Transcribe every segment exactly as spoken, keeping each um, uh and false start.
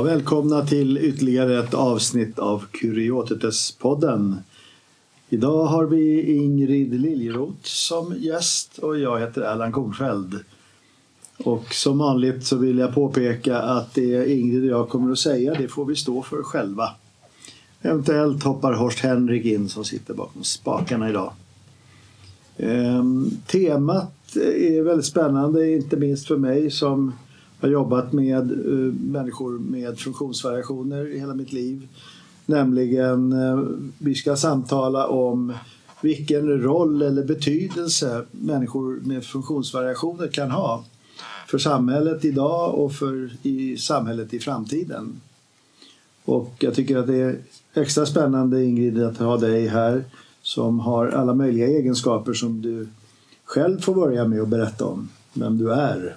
välkomna till ytterligare ett avsnitt av Kuriotetes-podden. Idag har vi Ingrid Liljeroth som gäst och jag heter Erland Kornfeld. Och som vanligt så vill jag påpeka att det Ingrid och jag kommer att säga, det får vi stå för själva. Eventuellt hoppar Horst Henrik in som sitter bakom spakarna idag. Ehm, temat är väldigt spännande, inte minst för mig som har jobbat med uh, människor med funktionsvariationer i hela mitt liv. Nämligen, uh, vi ska samtala om vilken roll eller betydelse människor med funktionsvariationer kan ha för samhället idag och för i samhället i framtiden. Och jag tycker att det är extra spännande, Ingrid, att ha dig här som har alla möjliga egenskaper som du själv får börja med att berätta om vem du är.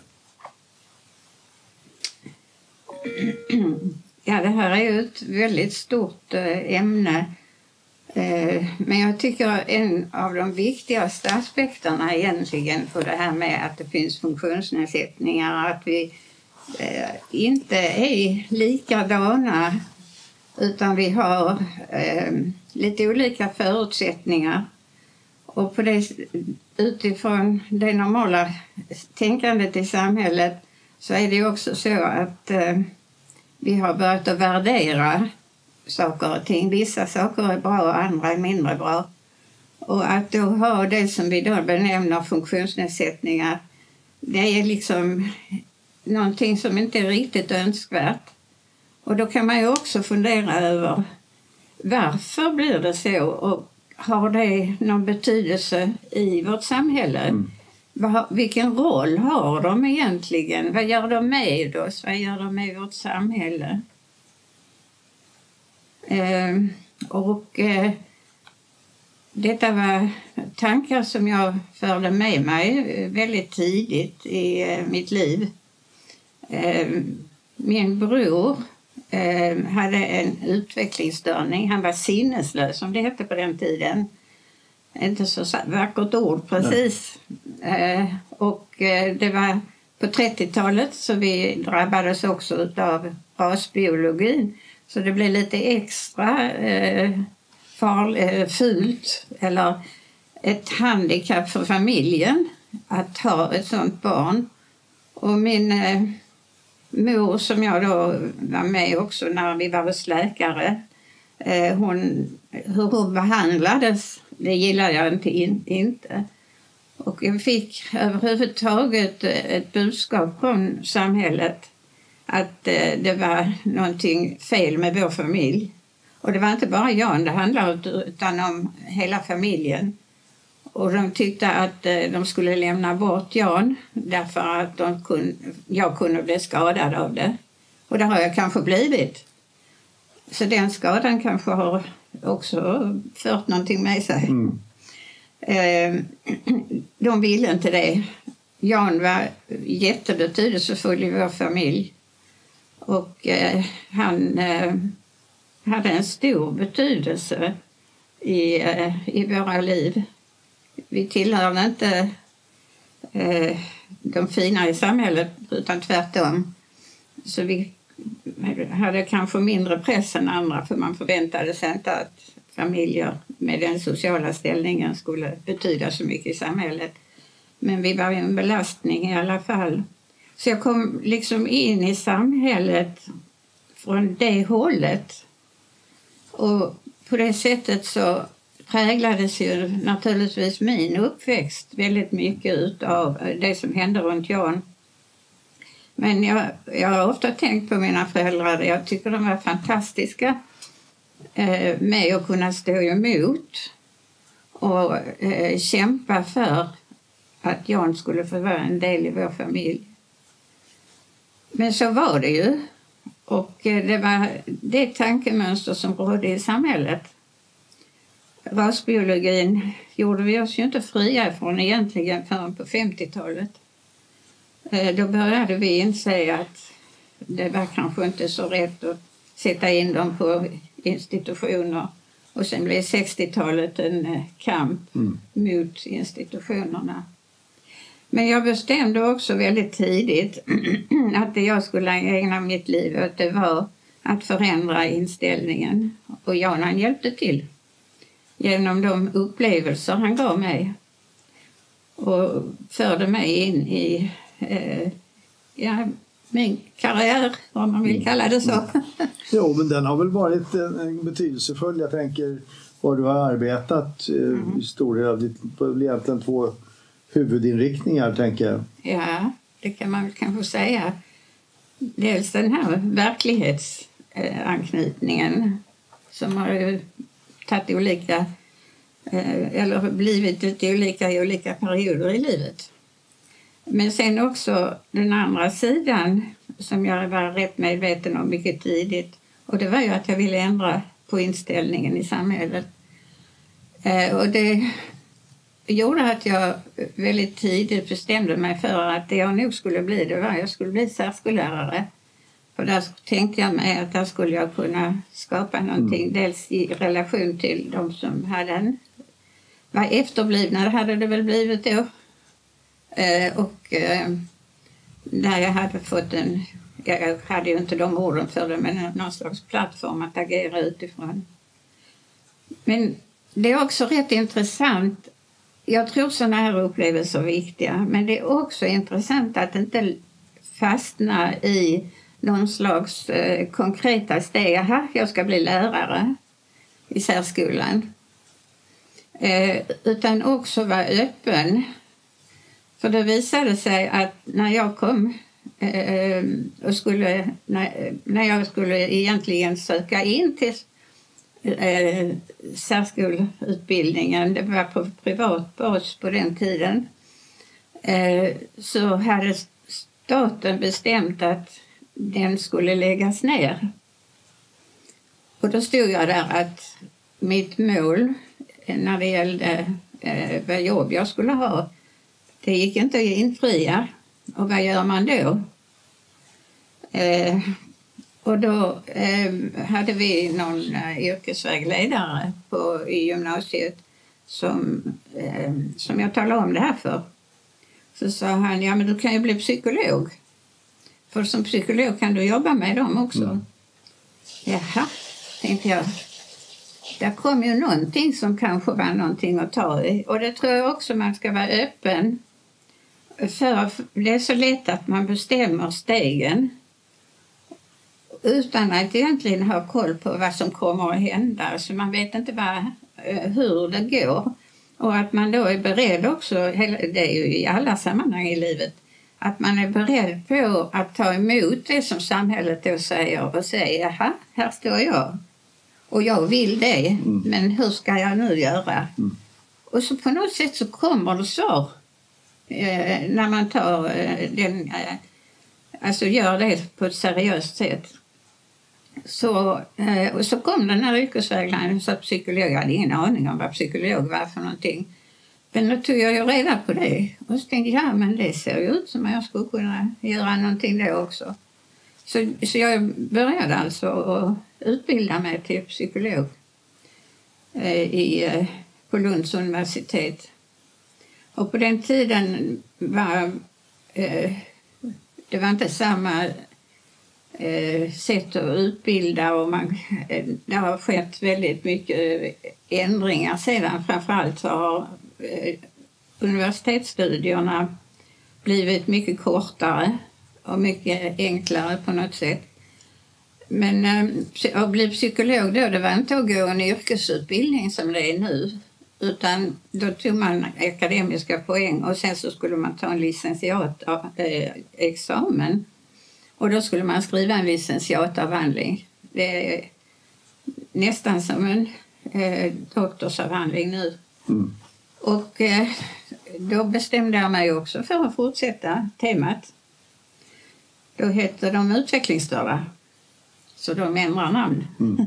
Ja, det här är ju ett väldigt stort ämne. Men jag tycker en av de viktigaste aspekterna egentligen för det här med att det finns funktionsnedsättningar, att vi inte är likadana utan vi har lite olika förutsättningar. Och på det, utifrån det normala tänkandet i samhället så är det också så att eh, vi har börjat att värdera saker och ting. Vissa saker är bra och andra är mindre bra. Och att då ha det som vi då benämner funktionsnedsättningar, det är liksom någonting som inte är riktigt önskvärt. Och då kan man ju också fundera över varför blir det så och har det någon betydelse i vårt samhälle? Mm. Vilken roll har de egentligen? Vad gör de med oss? Vad gör de med vårt samhälle? Eh, och eh, detta var tankar som jag förde med mig väldigt tidigt i eh, mitt liv. Eh, min bror eh, hade en utvecklingsstörning. Han var sinneslös, som det hette på den tiden. Inte så vackert ord precis. Eh, och eh, det var på trettiotalet så vi drabbades också av rasbiologin. Så det blev lite extra eh, farl, eh, fult eller ett handikapp för familjen att ha ett sånt barn. Och min eh, mor som jag då var med också när vi var hos läkare, eh, hon, hur hon behandlades, det gillar jag inte, in, inte. Och jag fick överhuvudtaget ett budskap från samhället att eh, det var någonting fel med vår familj. Och det var inte bara Jan det handlade utan om hela familjen. Och de tyckte att eh, de skulle lämna bort Jan därför att de kun, jag kunde bli skadad av det. Och det har jag kanske blivit. Så den skadan kanske har också fört någonting med sig. Mm. Eh, de ville inte det. Jan var jättebetydelsefull i vår familj. Och eh, han eh, hade en stor betydelse i, eh, i våra liv. Vi tillhörde inte eh, de fina i samhället utan tvärtom. Så vi hade kanske mindre press än andra för man förväntade sig inte att familjer med den sociala ställningen skulle betyda så mycket i samhället. Men vi var en belastning i alla fall. Så jag kom liksom in i samhället från det hållet. Och på det sättet så präglades ju naturligtvis min uppväxt väldigt mycket av det som hände runt Jan. Men jag, jag har ofta tänkt på mina föräldrar. Jag tycker de var fantastiska eh, med att kunna stå emot och eh, kämpa för att Jan skulle få vara en del i vår familj. Men så var det ju. Och eh, det var det tankemönster som rådde i samhället. Rasbiologin gjorde vi oss ju inte fria från egentligen förrän på femtiotalet. Då började vi inse att det var kanske inte så rätt att sätta in dem på institutioner. Och sen blev sextiotalet en kamp mm. mot institutionerna. Men jag bestämde också väldigt tidigt att det jag skulle ägna mitt liv åt det var att förändra inställningen. Och Jan, han hjälpte till genom de upplevelser han gav mig och förde mig in i eh, ja, min karriär, om man vill kalla det så. Mm. Jo, men den har väl varit en betydelsefull. Jag tänker var du har arbetat mm. i stor del av ditt, på egentligen två huvudinriktningar, tänker jag. Ja, det kan man väl kanske säga. Dels den här verklighetsanknytningen som har tagit olika eller blivit lite olika i olika perioder i livet. Men sen också den andra sidan som jag var rätt medveten om mycket tidigt, och det var ju att jag ville ändra på inställningen i samhället. Och det gjorde att jag väldigt tidigt bestämde mig för att det jag nog skulle bli, det var att jag skulle bli särskollärare. För där tänkte jag mig att där skulle jag kunna skapa någonting, mm. dels i relation till de som hade en, var efterblivna, det hade det väl blivit då. Eh, och eh, när jag hade fått en, jag hade ju inte de orden för det, men någon slags plattform att agera utifrån. Men det är också rätt intressant. Jag tror sådana här upplevelser är viktiga, men det är också intressant att inte fastna i någon slags eh, konkreta steg. Aha, jag ska bli lärare i särskolan. Eh, utan också vara öppen. För det visade sig att när jag kom eh, och skulle, när, när jag skulle egentligen söka in till eh, särskoleutbildningen, det var på privat bas på den tiden, eh, så hade staten bestämt att den skulle läggas ner. Och då stod jag där att mitt mål när det gällde eh, vad jobb jag skulle ha, det gick inte att infria. Och vad gör man då? Eh, och då eh, hade vi någon eh, yrkesvägledare på, i gymnasiet som, eh, som jag talade om det här för. Så sa han, ja men du kan ju bli psykolog. För som psykolog kan du jobba med dem också. Mm. Jaha, tänkte jag. Där kom ju någonting som kanske var någonting att ta i. Och det tror jag också man ska vara öppen för. Det är så lätt att man bestämmer stegen utan att egentligen ha koll på vad som kommer att hända. Så man vet inte vad, hur det går. Och att man då är beredd också, det är ju i alla sammanhang i livet, att man är beredd på att ta emot det som samhället då säger och säga, jaha, här står jag. Och jag vill det, mm. men hur ska jag nu göra? Mm. Och så på något sätt så kommer det svar eh, när man tar eh, den, eh, alltså gör det på ett seriöst sätt. Så, eh, och så kom den här yrkesvägledaren och sa psykolog. Jag hade ingen aning om vad psykolog var för någonting. Men då tog jag ju reda på det. Och så tänkte jag, ja men det ser ju ut som att jag skulle kunna göra någonting då också. Så, så jag började alltså att utbilda mig till psykolog eh, i, eh, på Lunds universitet. Och på den tiden var eh, det var inte samma eh, sätt att utbilda. Och man, eh, det har skett väldigt mycket ändringar sedan. Framförallt så har eh, universitetsstudierna blivit mycket kortare och mycket enklare på något sätt. Men äh, att bli psykolog då, det var inte att gå en yrkesutbildning som det är nu. Utan då tog man akademiska poäng och sen så skulle man ta en licentiatexamen. Äh, och då skulle man skriva en licentiatavhandling. Det är nästan som en äh, doktorsavhandling nu. Mm. Och äh, då bestämde jag mig också för att fortsätta temat. Då hette de utvecklingsstörda. Så de ändrar namn. Mm.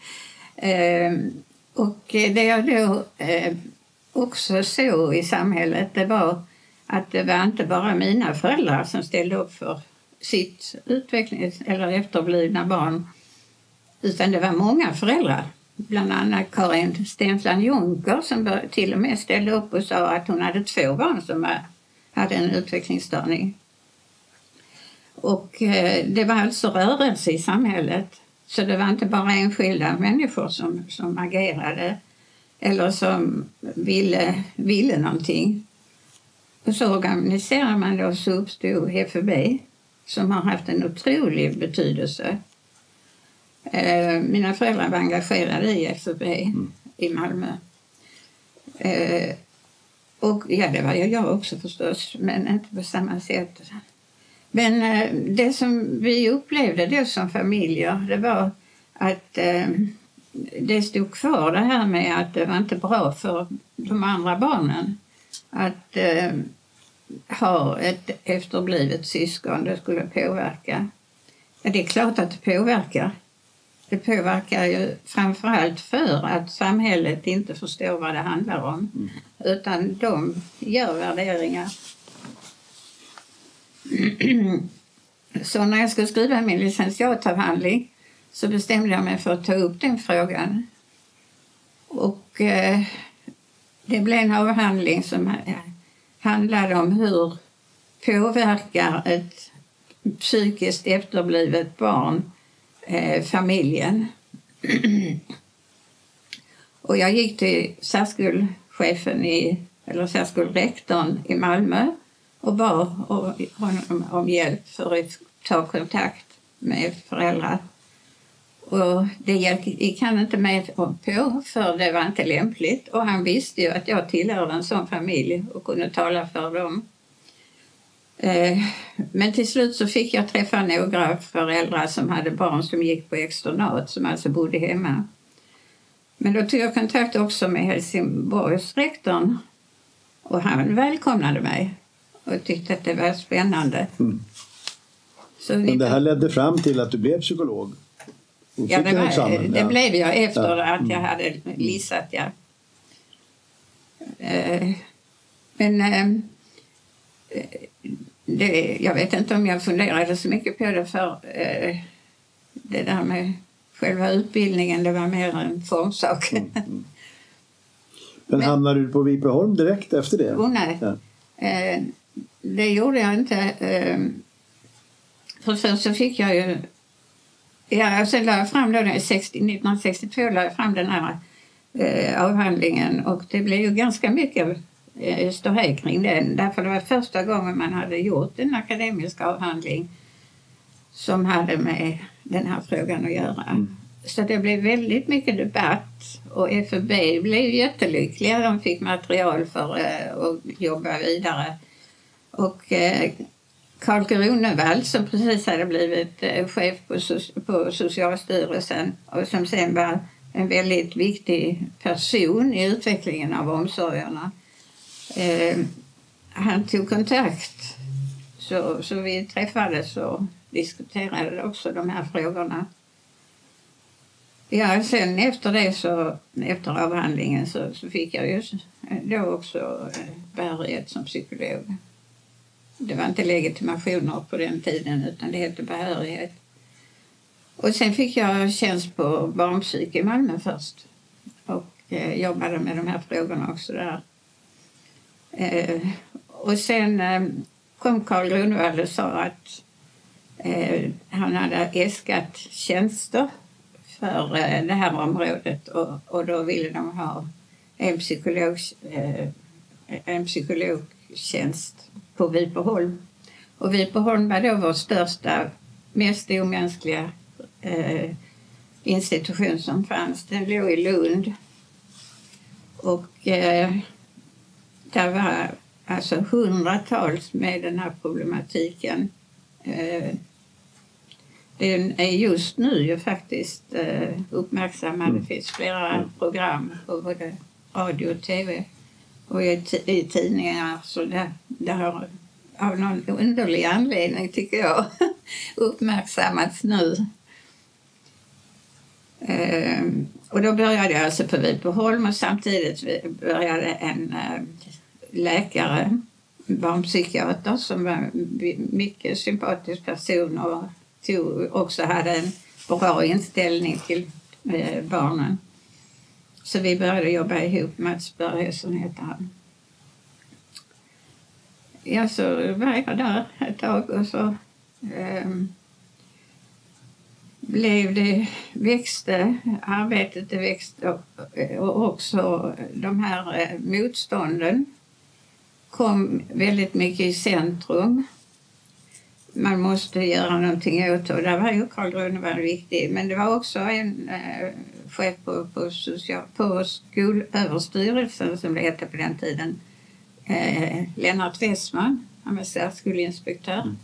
eh, och det jag då eh, också såg i samhället, det var att det var inte bara mina föräldrar som ställde upp för sitt utvecklings- eller efterblivna barn. Utan det var många föräldrar. Bland annat Karin Stensland Juncker som till och med ställde upp och sa att hon hade två barn som hade en utvecklingsstörning. Och eh, det var alltså rörelse i samhället Så det var inte bara enskilda människor som, som agerade eller som ville, ville någonting. Och så organiserade man då, så uppstod F U B som har haft en otrolig betydelse. Eh, mina föräldrar var engagerade i F U B mm. i Malmö. Eh, och ja, det var jag också förstås, men inte på samma sätt. Men eh, det som vi upplevde då som familjer, det var att eh, det stod kvar det här med att det var inte bra för de andra barnen att eh, ha ett efterblivet syskon. Det skulle påverka. Ja, det är klart att det påverkar. Det påverkar ju framförallt för att samhället inte förstår vad det handlar om. Mm. Utan de gör värderingar. Så när jag skulle skriva min licentiatavhandling så bestämde jag mig för att ta upp den frågan. Och eh, det blev en avhandling som handlade om hur påverkar ett psykiskt efterblivet barn eh, familjen. Och jag gick till särskolechefen i, eller särskolerektorn i Malmö och bad honom om hjälp för att ta kontakt med föräldrar. Och det gick han inte med på för det var inte lämpligt. Och han visste ju att jag tillhörde en sån familj och kunde tala för dem. Men till slut så fick jag träffa några föräldrar som hade barn som gick på externat, som alltså bodde hemma. Men då tog jag kontakt också med Helsingborgsrektorn och han välkomnade mig och tyckte att det var spännande. Mm. Så men det här ledde fram till att du blev psykolog? Ja, det, var, det ja. blev jag efter ja. att jag hade lissat, ja. Men det, jag vet inte om jag funderade så mycket på det, för det där med själva utbildningen, det var mer en formsak. Mm. Mm. Men, Men hamnade du på Vipeholm direkt efter det? Oh, nej. Ja. Det gjorde jag inte. För först så fick jag ju... Ja, sen la jag fram då nittonhundrasextiotvå la jag fram den här eh, avhandlingen och det blev ju ganska mycket eh, ståhej kring den. Därför det var första gången man hade gjort en akademisk avhandling som hade med den här frågan att göra. Mm. Så det blev väldigt mycket debatt och F U B blev jättelyckliga. De fick material för eh, att jobba vidare. Och eh, Carl Gronewald som precis hade blivit eh, chef på, so- på Socialstyrelsen och som sen var en väldigt viktig person i utvecklingen av omsorgerna. Eh, han tog kontakt så, så vi träffades och diskuterade också de här frågorna. Ja, sen efter det så, efter avhandlingen så, så fick jag ju då också behörighet som psykolog. Det var inte legitimationer på den tiden utan det hette behörighet. Och sen fick jag tjänst på barnpsyk i Malmö först. Och eh, jobbade med de här frågorna också där. Eh, och sen eh, kom Carl Gronewald och sa att eh, han hade äskat tjänster för eh, det här området. Och, och då ville de ha en psykolog, eh, en psykologtjänst på Vipeholm. Och Vipeholm var då vår största, mest omänskliga eh, institution som fanns. Den låg i Lund. Och eh, där var alltså hundratals med den här problematiken. Eh, den är just nu ju faktiskt eh, uppmärksammad. Mm. Det finns flera program på både radio och tv. Och i, t- i tidningar så det, det har av någon underlig anledning tycker jag uppmärksammats nu. Ehm, och då började jag alltså på Vipeholm och samtidigt började en äh, läkare, barnpsykiater som var en mycket sympatisk person och tog, också hade en bra inställning till äh, barnen. Så vi började jobba ihop. Mats Börjesson heter han. Ja, så var jag där ett tag och så... Um, blev det, växte arbetet, det växte och, och också de här motstånden kom väldigt mycket i centrum. Man måste göra någonting åt det, och där var ju Carl Grunewald viktig. Men det var också en eh, chef på, på, social, på skolöverstyrelsen, som det hette på den tiden, eh, Lennart Westman, han var särskolinspektör. Mm.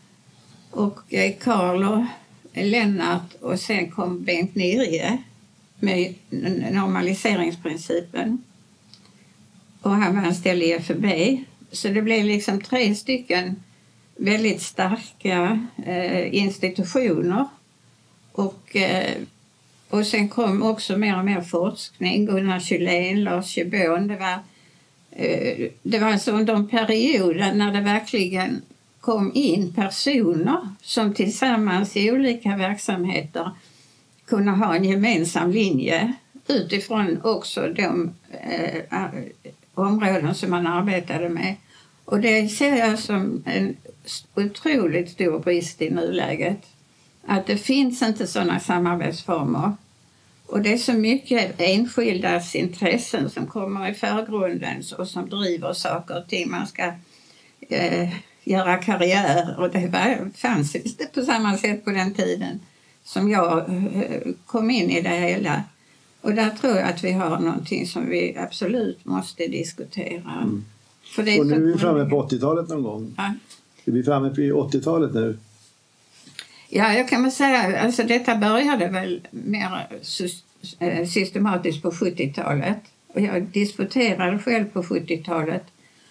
Och eh, Carl och Lennart, och sen kom Bengt Nirje med normaliseringsprincipen. Och han var anställd i F U B. Så det blev liksom tre stycken väldigt starka eh, institutioner. Och, eh, och sen kom också mer och mer forskning. Gunnar Kylén, Lars Kjebon. Det var, eh, det var alltså under en period när det verkligen kom in personer som tillsammans i olika verksamheter kunde ha en gemensam linje utifrån också de eh, områden som man arbetade med. Och det ser jag som en otroligt stor brist i nuläget. Att det finns inte sådana samarbetsformer. Och det är så mycket enskildas intressen som kommer i förgrunden och som driver saker och ting. Man ska eh, göra karriär, och det var, fanns det på samma sätt på den tiden som jag eh, kom in i det hela. Och där tror jag att vi har någonting som vi absolut måste diskutera. Mm. För det och nu är vi framme på åttiotalet någon gång. Ja. Är vi framme på åttiotalet nu? Ja, jag kan väl säga, alltså detta började väl mer systematiskt på sjuttiotalet. Och jag disputerade själv på sjuttiotalet.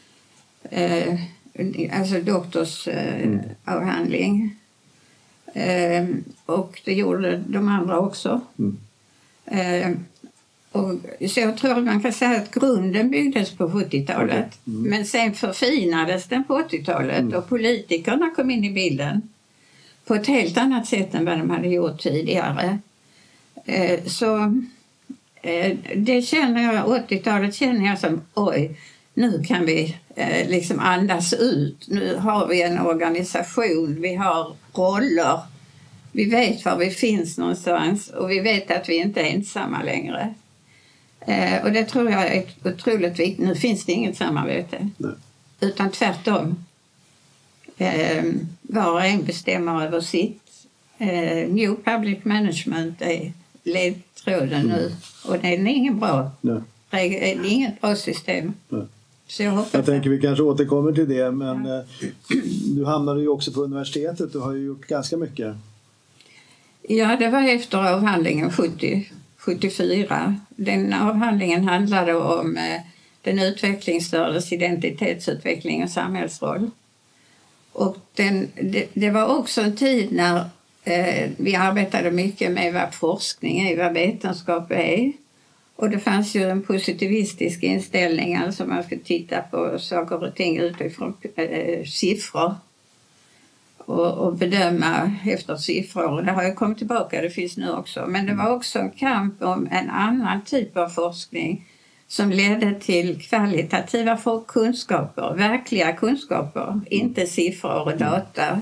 Eh, alltså doktorsavhandling. Eh, eh, och det gjorde de andra också. Mm. Eh, och så jag tror att man kan säga att grunden byggdes på sjuttiotalet. Okay. Mm. Men sen förfinades den på åttiotalet. Mm. Och politikerna kom in i bilden på ett helt annat sätt än vad de hade gjort tidigare. Eh, så eh, det känner jag, åttiotalet känner jag som, oj, nu kan vi eh, liksom andas ut. Nu har vi en organisation, vi har roller. Vi vet var vi finns någonstans, och vi vet att vi inte är ensamma längre. Eh, och det tror jag är otroligt viktigt. Nu finns det inget samarbete. Nej. Utan tvärtom. Eh, var och en bestämmer över sitt. Eh, New Public Management är ledtråden mm. nu. Och det är ingen bra. Nej. Det är inget bra system. Nej. Så jag hoppas jag tänker vi kanske återkommer till det. Men ja. Du hamnade ju också på universitetet. Du har ju gjort ganska mycket. Ja, det var efter avhandlingen sjuttio sjuttiofyra. Den avhandlingen handlade om eh, den utvecklingsstördes identitetsutveckling och samhällsroll. Och den, det, det var också en tid när eh, vi arbetade mycket med vad forskning är, vad vetenskap är. Och det fanns ju en positivistisk inställning, alltså man ska titta på saker och ting utifrån eh, siffror. Och, och bedöma efter siffror. Det har ju kommit tillbaka, det finns nu också. Men det var också en kamp om en annan typ av forskning som ledde till kvalitativa kunskaper, verkliga kunskaper, mm. inte siffror och data.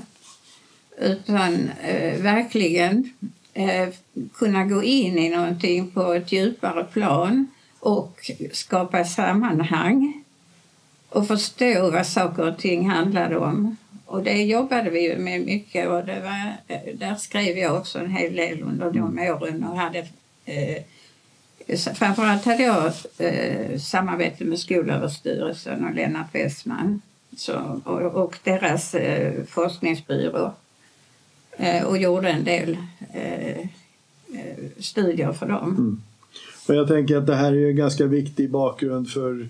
Utan eh, verkligen eh, kunna gå in i någonting på ett djupare plan och skapa sammanhang och förstå vad saker och ting handlade om. Och det jobbade vi ju med mycket, och det var, där skrev jag också en hel del under de åren och hade eh, framförallt hade jag eh, samarbete med Skolöverstyrelsen och Lennart Westman så, och, och deras eh, forskningsbyrå eh, och gjorde en del eh, studier för dem. Mm. Och jag tänker att det här är ju en ganska viktig bakgrund för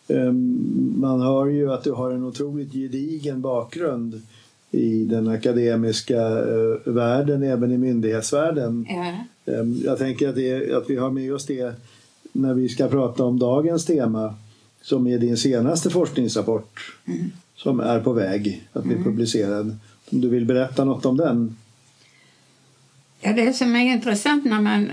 man hör ju att du har en otroligt gedigen bakgrund i den akademiska världen, även i myndighetsvärlden. Ja. Jag tänker att, det, att vi har med oss det när vi ska prata om dagens tema, som är din senaste forskningsrapport mm. som är på väg att bli mm. publicerad. Om du vill berätta något om den? Ja, det som är intressant när man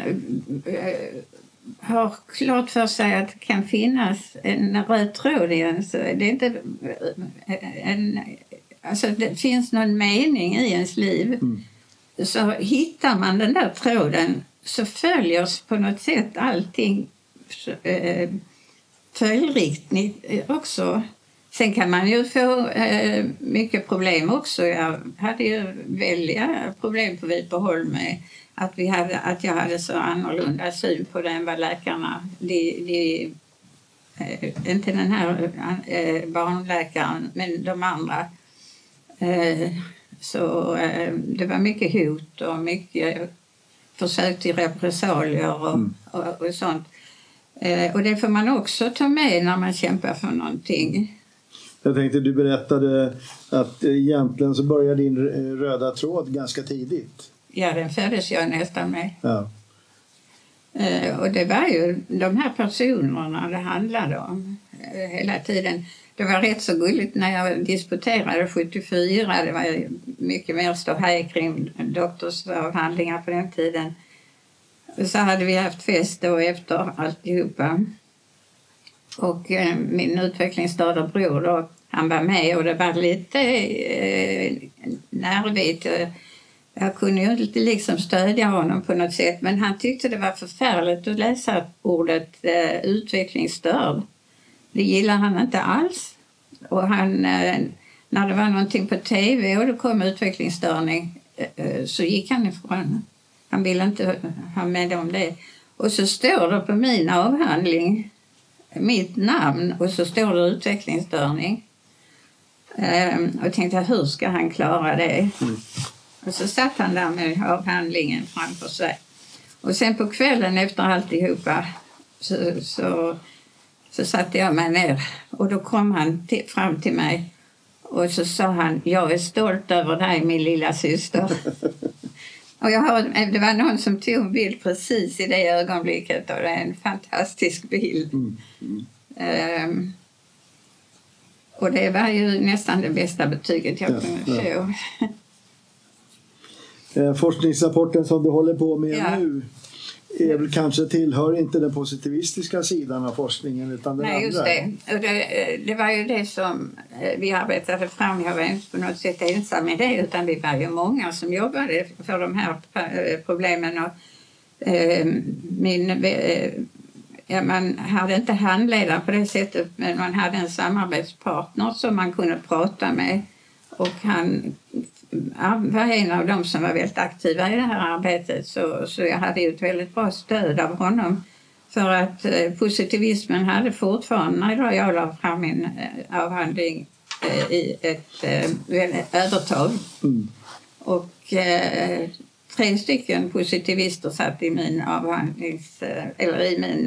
har klart för sig att det kan finnas en röd tråd igen, så det är inte en, alltså det finns någon mening i ens liv mm. så hittar man den där tråden så följer på något sätt allting eh, följdriktigt också. Sen kan man ju få eh, mycket problem också. Jag hade ju väldiga problem på Vipeholm med att, vi hade, att jag hade så annorlunda syn på det än vad läkarna... De, de, eh, inte den här eh, barnläkaren, men de andra. Eh, så eh, det var mycket hot och mycket försök till repressalier och, mm. och, och sånt. Eh, och det får man också ta med när man kämpar för någonting. Jag tänkte, du berättade att egentligen så började din röda tråd ganska tidigt. Ja, den föddes jag nästan med. Ja. Eh, och det var ju de här personerna det handlade om eh, hela tiden. Det var rätt så gulligt när jag disputerade sjuttiofyra. Det var mycket mer ståhej kring doktorsavhandlingar på den tiden. Så hade vi haft fest då efter alltihopa. Och eh, min utvecklingsstörda bror då, han var med och det var lite eh, nervigt. Jag kunde ju inte liksom stödja honom på något sätt, men han tyckte det var förfärligt att läsa ordet eh, utvecklingsstörd. Det gillar han inte alls. Och han, eh, när det var någonting på tv och det kom utvecklingsstörning eh, så gick han ifrån. Han ville inte ha med om det. Och så står det på min avhandling mitt namn och så står det utvecklingsstörning. Um, och tänkte, hur ska han klara det? Mm. Och så satt han där med avhandlingen framför sig. Och sen på kvällen efter alltihopa så, så, så satte jag mig ner. Och då kom han till, fram till mig och så sa han, jag är stolt över dig, min lilla syster. Och jag har, det var någon som tog en bild precis i det ögonblicket och det är en fantastisk bild. Mm. Mm. Um, och det var ju nästan det bästa betyget jag ja, kunde få. Ja. Forskningsrapporten som du håller på med ja. nu är väl kanske tillhör inte den positivistiska sidan av forskningen utan den Nej, andra. Just det. Och det, det var ju det som vi arbetade fram. Jag var inte på något sätt ensam i det utan vi var ju många som jobbade för de här problemen. Och, eh, min, eh, ja, man hade inte handledare på det sättet men man hade en samarbetspartner som man kunde prata med. Och han var en av dem som var väldigt aktiva i det här arbetet så, så jag hade ju ett väldigt bra stöd av honom för att eh, positivismen hade fortfarande när jag la fram min eh, avhandling eh, i ett eh, övertag. Mm. Och eh, tre stycken positivister satt i min avhandlings eh, eller i min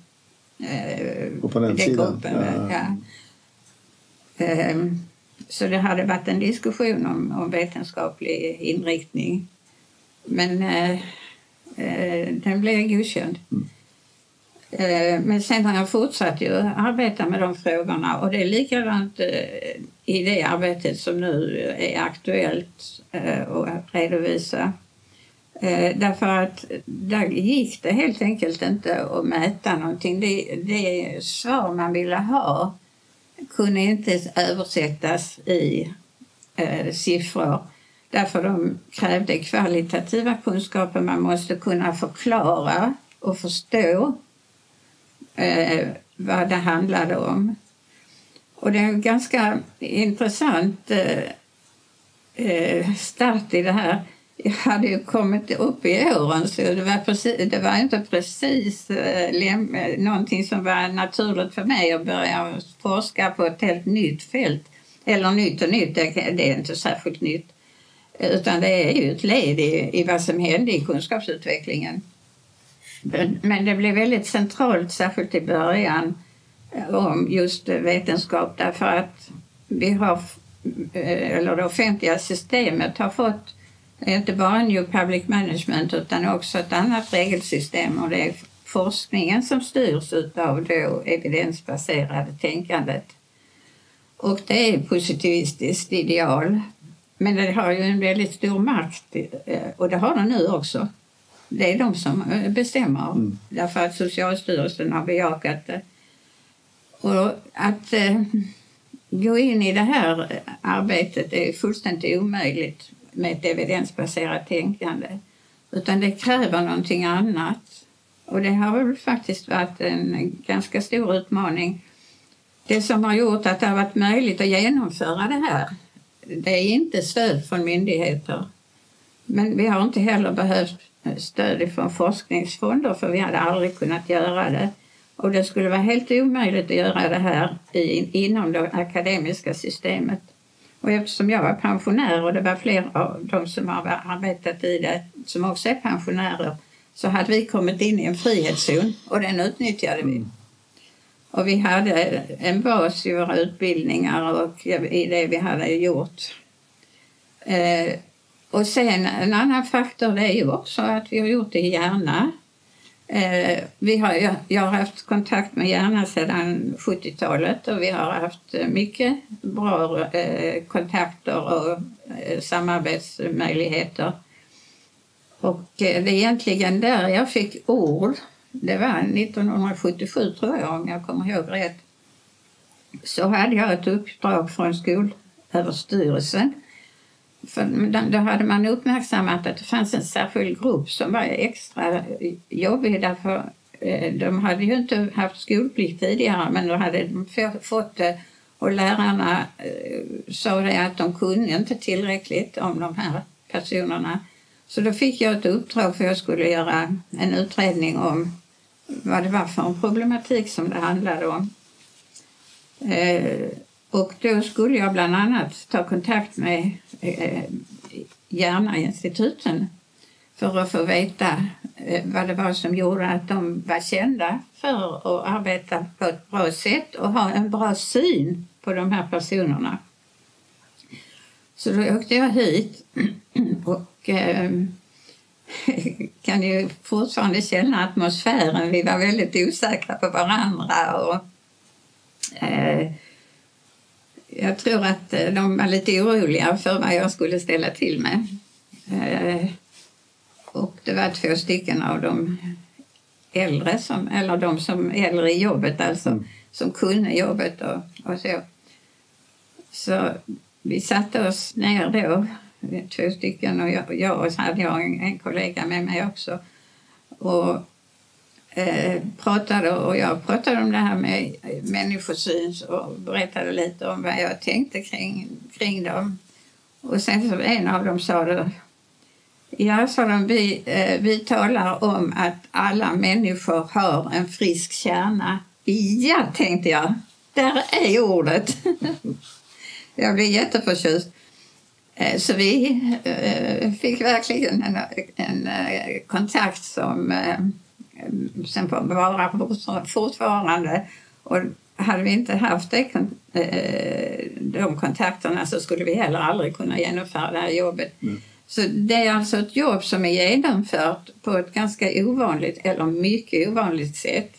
eh, opponentsidan. Ja. Ja. Eh, Så det hade varit en diskussion om, om vetenskaplig inriktning. Men eh, eh, den blev godkänd. Mm. Eh, men sen har jag fortsatt ju arbeta med de frågorna. Och det är likadant eh, i det arbetet som nu är aktuellt eh, att redovisa. Eh, därför att där gick det helt enkelt inte att mäta någonting. Det, det svar man ville ha kunde inte översättas i eh, siffror. Därför de krävde kvalitativa kunskaper. Man måste kunna förklara och förstå eh, vad det handlade om. Och det är en ganska intressant eh, eh, start i det här. Jag hade ju kommit upp i åren så det var, precis, det var inte precis eh, läm, någonting som var naturligt för mig att börja forska på ett helt nytt fält. Eller nytt och nytt, det, det är inte särskilt nytt. Utan det är ju ett led i, i vad som hände i kunskapsutvecklingen. Men, men det blev väldigt centralt, särskilt i början, om just vetenskap. Därför att vi har, eller det offentliga systemet har fått inte bara New Public Management utan också ett annat regelsystem och det är forskningen som styrs av det evidensbaserade tänkandet. Och det är positivistiskt ideal. Men det har ju en väldigt stor makt och det har det nu också. Det är de som bestämmer mm. därför att Socialstyrelsen har bejakat det. Och att eh, gå in i det här arbetet är fullständigt omöjligt med ett evidensbaserat tänkande. Utan det kräver någonting annat. Och det har väl faktiskt varit en ganska stor utmaning. Det som har gjort att det har varit möjligt att genomföra det här, det är inte stöd från myndigheter. Men vi har inte heller behövt stöd från forskningsfonder, för vi hade aldrig kunnat göra det. Och det skulle vara helt omöjligt att göra det här i, inom det akademiska systemet. Och eftersom jag var pensionär och det var fler av de som har arbetat i det som också är pensionärer, så hade vi kommit in i en frihetszon och den utnyttjade vi. Mm. Och vi hade en bas i våra utbildningar och i det vi hade gjort. Eh, och sen en annan faktor, det är ju också att vi har gjort det i Järna. Eh, vi har, jag, jag har haft kontakt med Järna sedan sjuttiotalet och vi har haft mycket bra eh, kontakter och eh, samarbetsmöjligheter. Och eh, det är egentligen där jag fick ord. Det var nittonhundrasjuttiosju tror jag, om jag kommer ihåg rätt. Så hade jag ett uppdrag från skolöverstyrelsen. För då hade man uppmärksammat att det fanns en särskild grupp som var extra jobbig. Därför de hade ju inte haft skolplikt tidigare, men då hade de fått det. Och lärarna sa det att de kunde inte tillräckligt om de här personerna. Så då fick jag ett uppdrag för jag skulle göra en utredning om vad det var för en problematik som det handlade om. Eh, och då skulle jag bland annat ta kontakt med eh, Järna-instituten för att få veta eh, vad det var som gjorde att de var kända för att arbeta på ett bra sätt och ha en bra syn på de här personerna. Så då åkte jag hit och eh, kan ju fortfarande känna atmosfären. Vi var väldigt osäkra på varandra och eh, jag tror att de var lite oroliga för vad jag skulle ställa till med. Eh, och det var två stycken av de äldre, som, eller de som äldre i jobbet alltså, mm. som kunde jobbet och, och så. Så vi satte oss ner då, två stycken, och jag, jag och så hade jag en, en kollega med mig också. Och eh, pratade, och jag pratade om det här med människosyn och berättade lite om vad jag tänkte kring, kring dem. Och sen så en av dem sa det, ja, sa de, vi, eh, vi talar om att alla människor har en frisk kärna. Ja, tänkte jag, där är ordet. Jag blev jätteförtjust. Så vi fick verkligen en, en kontakt som sen får vara fortfarande. Och hade vi inte haft det, de kontakterna, så skulle vi heller aldrig kunna genomföra det här jobbet. Mm. Så det är alltså ett jobb som är genomfört på ett ganska ovanligt eller mycket ovanligt sätt.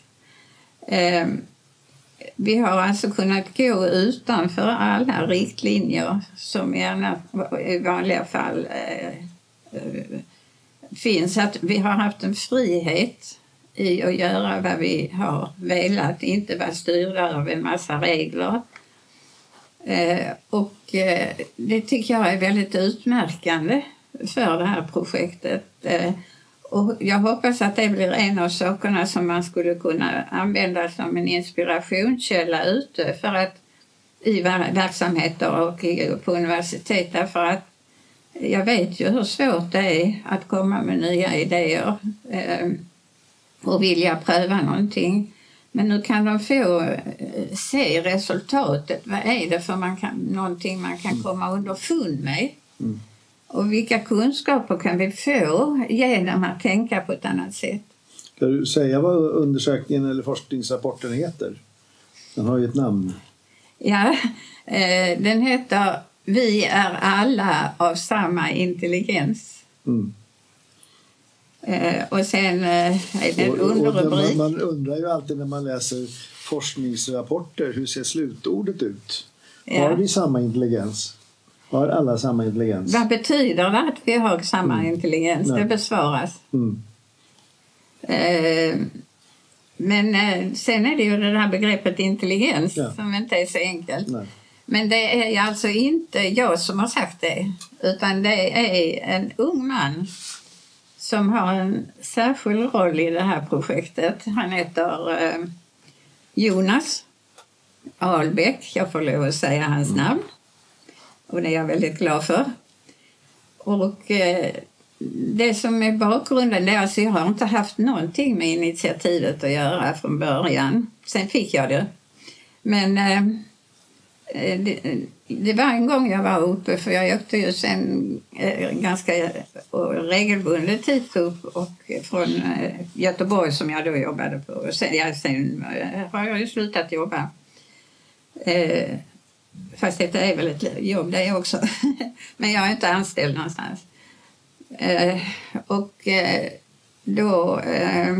Vi har alltså kunnat gå utanför alla riktlinjer som gärna i vanliga fall eh, eh, finns. Att vi har haft en frihet i att göra vad vi har velat, inte vara styrda av en massa regler. Eh, och eh, det tycker jag är väldigt utmärkande för det här projektet. Eh, Och jag hoppas att det blir en av sakerna som man skulle kunna använda som en inspirationskälla ute för att i verksamheter och på universitet. Därför att jag vet ju hur svårt det är att komma med nya idéer eh, och vilja pröva någonting. Men nu kan de få se resultatet. Vad är det för man kan, någonting man kan komma underfund med? Mm. Och vilka kunskaper kan vi få genom att tänka på ett annat sätt? Kan du säga vad undersökningen eller forskningsrapporten heter? Den har ju ett namn. Ja, eh, den heter Vi är alla av samma intelligens. Mm. Eh, och sen eh, är det en underrubrik. Man, man undrar ju alltid när man läser forskningsrapporter, hur ser slutordet ut? Ja. Har vi samma intelligens? Har alla samma intelligens? Vad betyder det att vi har samma mm. intelligens? Nej. Det besvaras. Mm. Eh, men eh, sen är det ju det här begreppet intelligens, ja, som inte är så enkelt. Nej. Men det är alltså inte jag som har sagt det, utan det är en ung man som har en särskild roll i det här projektet. Han heter eh, Jonas Ahlbäck, jag får lov att säga hans mm. namn. Och det är jag väldigt glad för. Och eh, det som är bakgrunden är alltså jag har inte haft någonting med initiativet att göra från början. Sen fick jag det. Men eh, det, det var en gång jag var uppe, för jag åkte ju sen eh, ganska regelbundet hit upp och från eh, Göteborg som jag då jobbade på. Och sen, ja, sen eh, har jag ju slutat jobba. Eh, fast det är väl ett jobb det också. Men jag är inte anställd någonstans. Eh, och eh, då eh,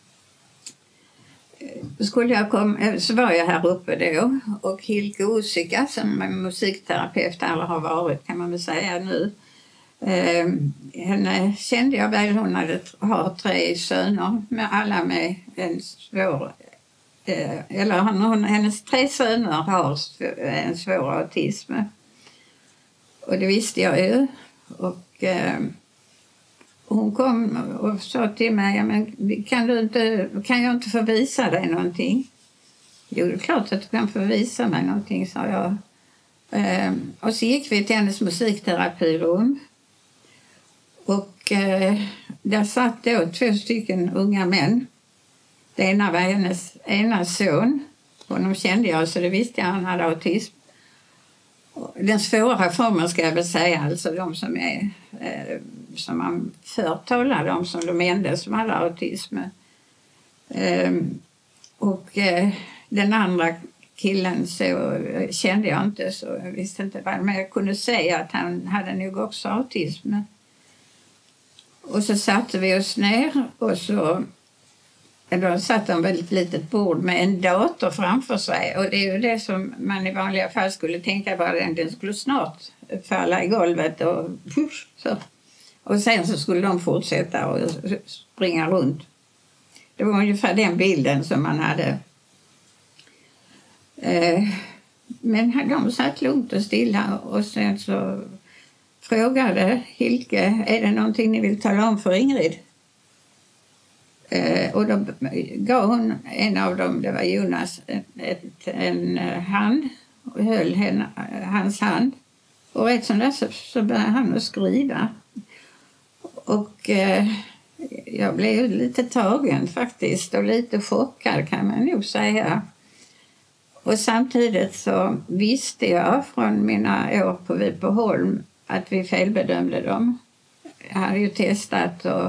skulle jag komma, så var jag här uppe då, och Hilke Osika som är musikterapeut, eller har varit kan man väl säga nu, eh, henne kände jag väl. Hon hade, har tre söner, med alla med en svår, eh, eller hon, hennes tre söner har en svår autism, och det visste jag ju. Och eh, hon kom och sa till mig, men kan, du inte, kan jag inte få visa dig någonting? Jo, det är klart att du kan få visa mig någonting, sa jag. Ehm, och så gick vi till hennes musikterapirum. Och eh, där satt då två stycken unga män. Det ena var hennes ena son. Honom kände jag, så det visste jag, han hade autism. Den svåra formen ska jag väl säga, alltså de som är eh, som man förr talade om som de enda som hade autism. Eh, och eh, den andra killen så kände jag inte, så jag visste inte vad, men jag kunde säga att han hade nog också autism. Och så satte vi oss ner, och så då satt de väldigt litet bord med en dator framför sig. Och det är ju det som man i vanliga fall skulle tänka på, att den skulle snart falla i golvet. Och, så. Och sen så skulle de fortsätta och springa runt. Det var ungefär den bilden som man hade. Men de satt lugnt och stilla, och sen så frågade Hilke, är det någonting ni vill tala om för Ingrid? Eh, och då gav hon en av dem, det var Jonas, ett, ett, en hand, och höll henne, hans hand. Och rätt som det så, så började han att skriva. Och eh, jag blev lite tagen faktiskt, och lite chockad kan man nog säga. Och samtidigt så visste jag från mina år på Vipeholm att vi felbedömde dem. Jag hade ju testat och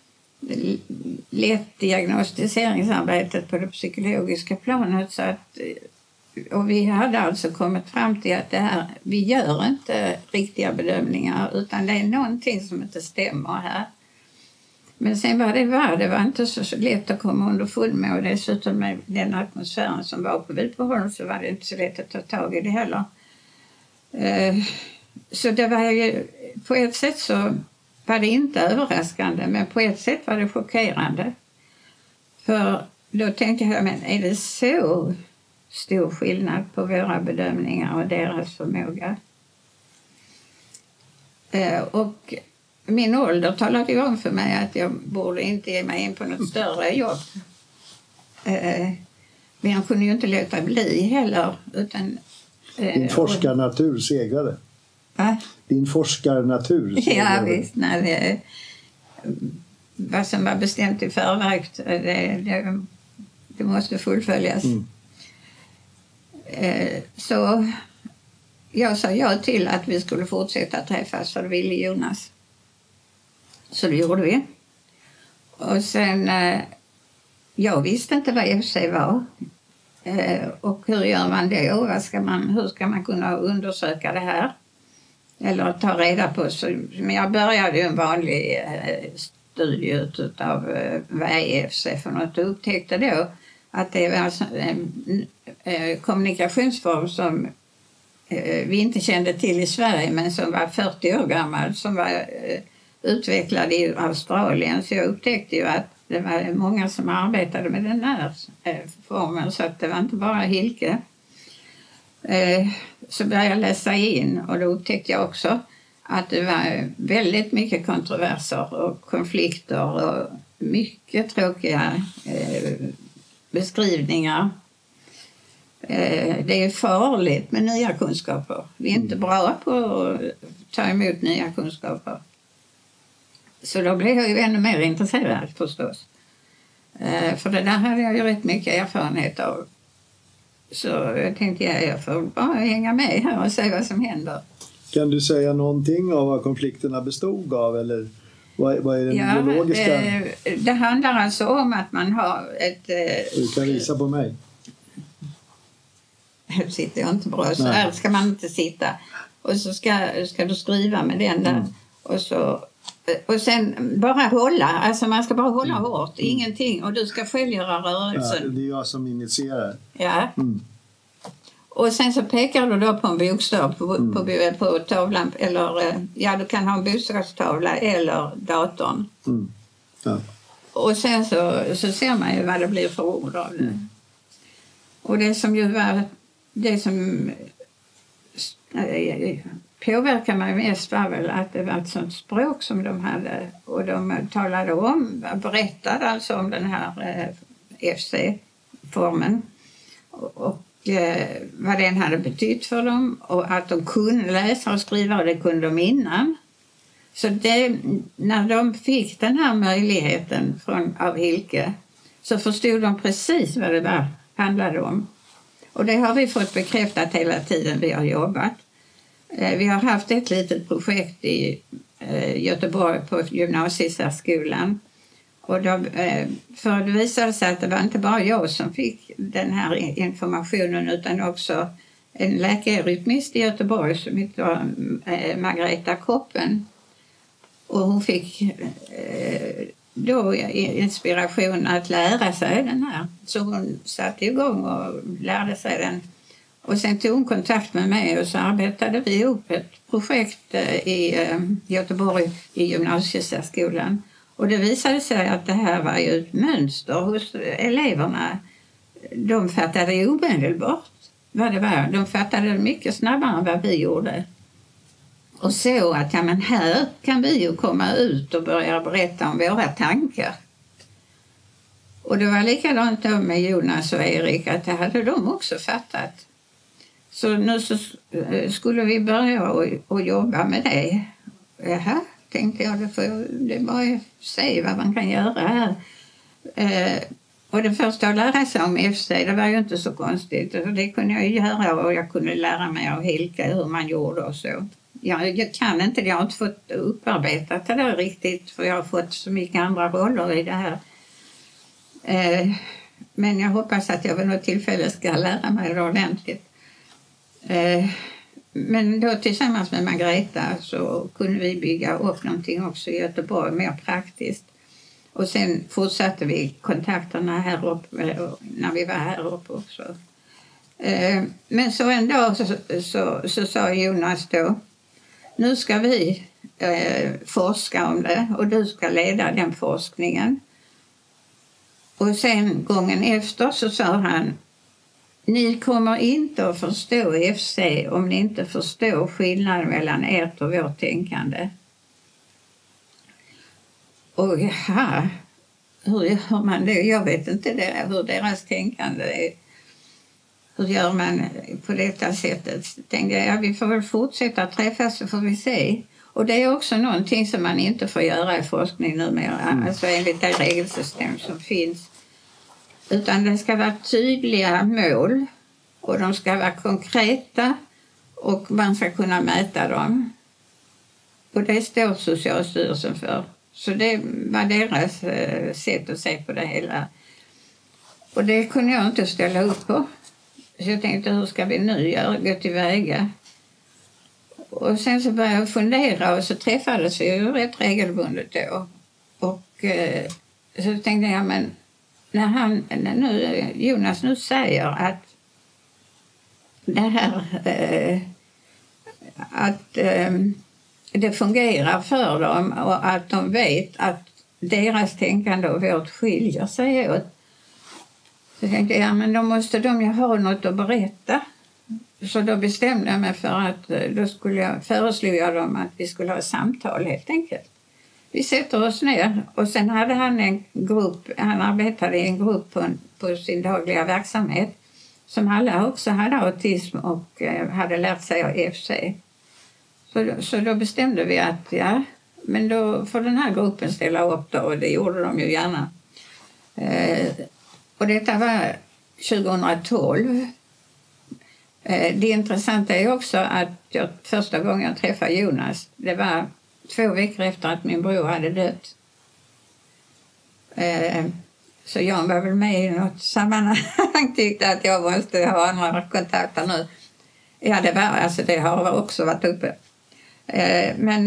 lett diagnostiseringsarbetet på det psykologiska planet, så att, och vi hade alltså kommit fram till att det här, vi gör inte riktiga bedömningar, utan det är någonting som inte stämmer här. Men sen var det var, det var inte så, så lätt att komma underfund med, och dessutom med den atmosfären som var på Vipeholm så var det inte så lätt att ta tag i det heller. Så det var ju, på ett sätt så var det inte överraskande, men på ett sätt var det chockerande. För då tänkte jag, men är det så stor skillnad på våra bedömningar och deras förmåga? Eh, och min ålder talade ju om för mig att jag borde inte ge mig in på något större jobb. Eh, men jag kunde ju inte låta bli heller. Utan, eh, Din forskarnatur segrade. Va? Din forskarnatur segrade. Ja visst, när det, vad som var bestämt i förväg, det, det, det måste fullföljas. Mm. Eh, så jag sa ja till att vi skulle fortsätta träffas, för det ville Jonas. Så det gjorde vi. Och sen, eh, jag visste inte vad F C var. Eh, och hur gör man det? Och vad ska man, hur ska man kunna undersöka det här? Eller ta reda på. Så, men jag började ju en vanlig eh, studie av eh, vad är F C för något, och upptäckte då att det var alltså en eh, kommunikationsform som eh, vi inte kände till i Sverige, men som var fyrtio år gammal, som var eh, utvecklad i Australien. Så jag upptäckte ju att det var många som arbetade med den här eh, formen, så att det var inte bara Hilke. Eh, så började jag läsa in och då upptäckte jag också att det var väldigt mycket kontroverser och konflikter och mycket tråkiga eh, beskrivningar. Eh, det är farligt med nya kunskaper. Vi är inte bra på att ta emot nya kunskaper. Så då blev jag ju ännu mer intresserad förstås. Eh, för det där hade jag ju rätt mycket erfarenhet av. Så jag tänkte jag, jag får bara hänga med här och se vad som händer. Kan du säga någonting av vad konflikterna bestod av? Eller vad, vad är den ja, biologiska? Det, det handlar alltså om att man har ett... Du kan visa på mig. Här sitter jag inte bra. Så här ska man inte sitta. Och så ska, ska du skriva med den där. Mm. Och, så, och sen bara hålla. Alltså man ska bara hålla mm. hårt. Mm. Ingenting. Och du ska själv göra rörelsen. Ja, det är jag som initierar. Ja. Mm. Och sen så pekar du då på en bokstav på, mm. på, på tavlan. Eller ja, du kan ha en bokstavstavla eller datorn. Mm. Ja. Och sen så, så ser man ju vad det blir för ord av det. Mm. Och det som ju var... Det som påverkar mig mest var väl att det var ett sånt språk som de hade. Och de talade om, berättade alltså om den här F C-formen. Och vad den hade betytt för dem. Och att de kunde läsa och skriva, och det kunde de innan. Så det, när de fick den här möjligheten från, av Hilke, så förstod de precis vad det var, handlade om. Och det har vi fått bekräftat hela tiden vi har jobbat. Vi har haft ett litet projekt i Göteborg på gymnasiesärskolan. Och då, för det visade sig att det var inte bara jag som fick den här informationen, utan också en läkarytmist i Göteborg som heter Margareta Koppen. Och hon fick då inspiration att lära sig den här. Så hon satte igång och lärde sig den. Och sen tog hon kontakt med mig och så arbetade vi ihop ett projekt i Göteborg i gymnasiesärskolan. Och det visade sig att det här var ju ett mönster hos eleverna. De fattade omedelbart vad det var. De fattade det mycket snabbare än vad vi gjorde. Och så att ja, men här kan vi ju komma ut och börja berätta om våra tankar. Och det var likadant då med Jonas och Erik, att det hade de också fattat. Så nu så skulle vi börja och, och jobba med det. Jaha, tänkte jag, det, får, det är bara att se vad man kan göra här. Eh, och det första att lära sig om F C, det var ju inte så konstigt. Det kunde jag göra, och jag kunde lära mig av Hilke hur man gjorde och så. Jag, jag kan inte, jag har inte fått upparbetat det där riktigt, för jag har fått så mycket andra roller i det här. Eh, men jag hoppas att jag vid något tillfälle ska lära mig det ordentligt. Eh, men då tillsammans med Margareta så kunde vi bygga upp någonting också i Göteborg, mer praktiskt. Och sen fortsatte vi kontakterna här uppe, när vi var här uppe också. Eh, men så en dag så, så, så sa Jonas då, nu ska vi eh, forska om det och du ska leda den forskningen. Och sen gången efter så sa han, ni kommer inte att förstå F C om ni inte förstår skillnaden mellan ert och vårt tänkande. Och ja, hur gör man det? Jag vet inte det, hur deras tänkande är. Hur gör man på detta sättet? Tänkte jag, ja, vi får väl fortsätta träffas så får vi se. Och det är också någonting som man inte får göra i forskning numera. Mm. Alltså enligt det regelsystem som finns. Utan det ska vara tydliga mål. Och de ska vara konkreta. Och man ska kunna mäta dem. Och det står Socialstyrelsen för. Så det var deras eh, sätt att se på det hela. Och det kunde jag inte ställa upp på. Så jag tänkte, hur ska vi nu göra? Gå tillväga. Och sen så började jag fundera och så träffades vi ju rätt regelbundet då. Och eh, så tänkte jag, men när han, när nu, Jonas nu säger att det här, eh, att eh, det fungerar för dem och att de vet att deras tänkande och vårt skiljer sig åt. Så tänkte jag, ja men då måste de ju ha något att berätta. så då bestämde jag mig för att då skulle jag, föreslog jag dem att vi skulle ha samtal helt enkelt. Vi sätter oss ner och sen hade han en grupp, han arbetade i en grupp på, på sin dagliga verksamhet som alla också hade autism och eh, hade lärt sig av E F C. Så, så då bestämde vi att ja, men då får den här gruppen ställa upp då, och det gjorde de ju gärna. Eh, och detta var tjugohundratolv. Eh, det intressanta är också att jag, första gången jag träffade Jonas, det var två veckor efter att min bror hade dött. Eh, så jag var väl med i något sammanhang, tyckte att jag måste ha andra kontakter nu. Ja, det var, alltså det har också varit uppe. Eh, men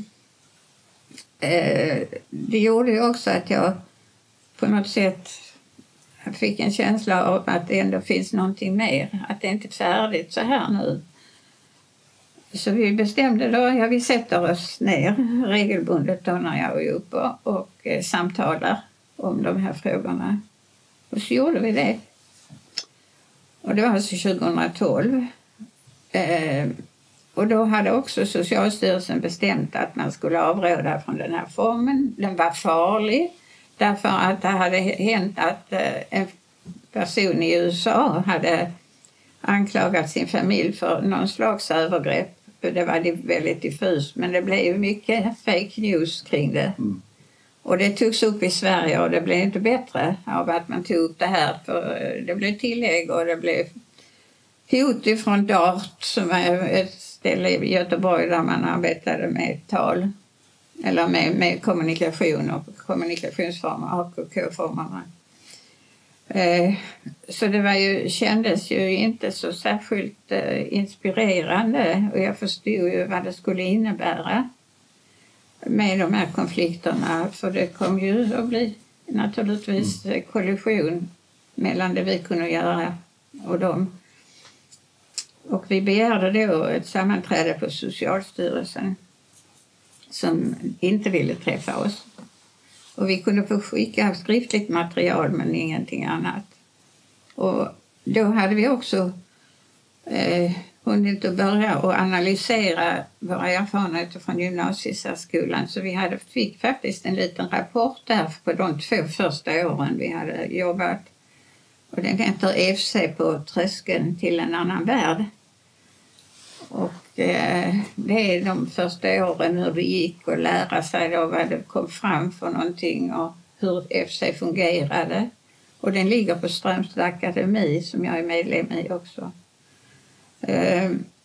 eh, det gjorde ju också att jag på något sätt fick en känsla av att det ändå finns någonting mer. Att det inte är färdigt så här nu. Så vi bestämde då, ja vi sätter oss ner regelbundet då när jag är uppe och, och eh, samtalar om de här frågorna. Och så gjorde vi det. Och det var alltså tjugohundratolv. Eh, och då hade också Socialstyrelsen bestämt att man skulle avråda från den här formen. Den var farlig därför att det hade hänt att eh, en person i U S A hade anklagat sin familj för någon slags övergrepp. Det var väldigt diffust, men det blev mycket fake news kring det. Mm. Och det togs upp i Sverige och det blev inte bättre av att man tog upp det här. För det blev tillägg och det blev hot från DART som är ett ställe i Göteborg där man arbetade med tal. Eller med, med kommunikation och kommunikationsformer, A K K-formerna. Eh, så det var ju, kändes ju inte så särskilt eh, inspirerande och jag förstod ju vad det skulle innebära med de här konflikterna, för det kom ju att bli naturligtvis mm. kollision mellan det vi kunde göra och dem. Och vi begärde då ett sammanträde på Socialstyrelsen som inte ville träffa oss. Och vi kunde få skicka skriftligt material men ingenting annat. Och då hade vi också eh, hunnit att börja och analysera våra erfarenheter från gymnasiesärskolan. Så vi hade, fick faktiskt en liten rapport där på de två första åren vi hade jobbat. Och den heter E F C på tröskeln till en annan värld. Och eh, det är de första åren hur det gick att lära sig då vad det kom fram för någonting och hur E F C fungerade. Och den ligger på Strömstad akademi som jag är medlem i också. Eh,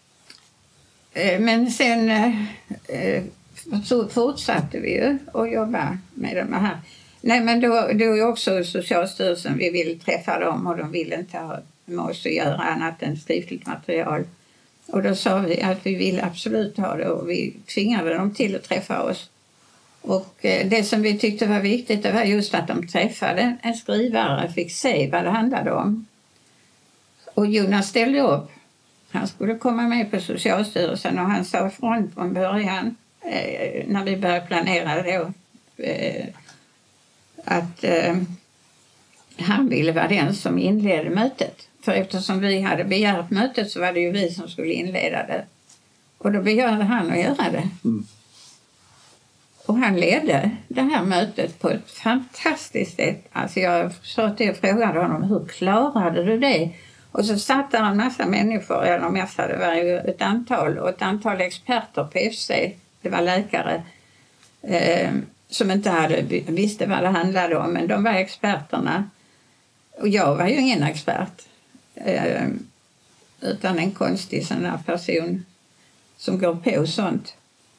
eh, men sen eh, så fortsatte vi ju att jobba med de här. Nej, men då, då är också Socialstyrelsen, vi ville träffa dem och de ville inte ha med oss att göra annat än skriftligt material. Och då sa vi att vi ville absolut ha det och vi tvingade dem till att träffa oss. Och det som vi tyckte var viktigt det var just att de träffade en skrivare, fick se vad det handlade om. Och Jonas ställde upp. Han skulle komma med på Socialstyrelsen och han sa från från början eh, när vi började planera då eh, att eh, han ville vara den som inledde mötet. För eftersom vi hade begärt mötet så var det ju vi som skulle inleda det. Och då begärde han att göra det. Mm. Och han ledde det här mötet på ett fantastiskt sätt. Alltså jag sa till och frågade honom, hur klarade du det? Och så satt där en massa människor, eller massa, det var ju ett antal, och ett antal experter på F C. Det var läkare eh, som inte hade, visste vad det handlade om, men de var experterna. Och jag var ju ingen expert. Eh, utan en konstig sån här person som går på sånt.